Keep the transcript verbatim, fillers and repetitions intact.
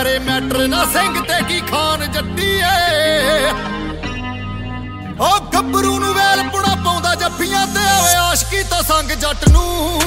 करे मैटर ना सिंह ते की खान जट्टीए ओ गब्बरू नूं वैल पुड़ा पाउंदा जफ्फियां ते आवे आशकी तो संग जट नूं